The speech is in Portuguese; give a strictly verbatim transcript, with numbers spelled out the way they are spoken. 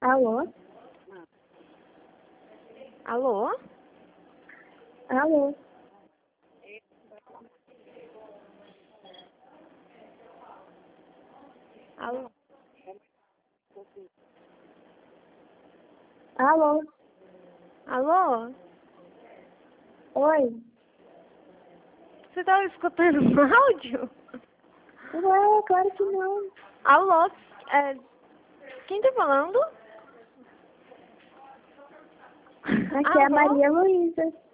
Alô? Alô? Alô? Alô? Alô? Alô? Oi? Você estava escutando um áudio? Ué, claro que não. Alô? É, quem tá falando? Aqui é a Alô? Maria Luísa.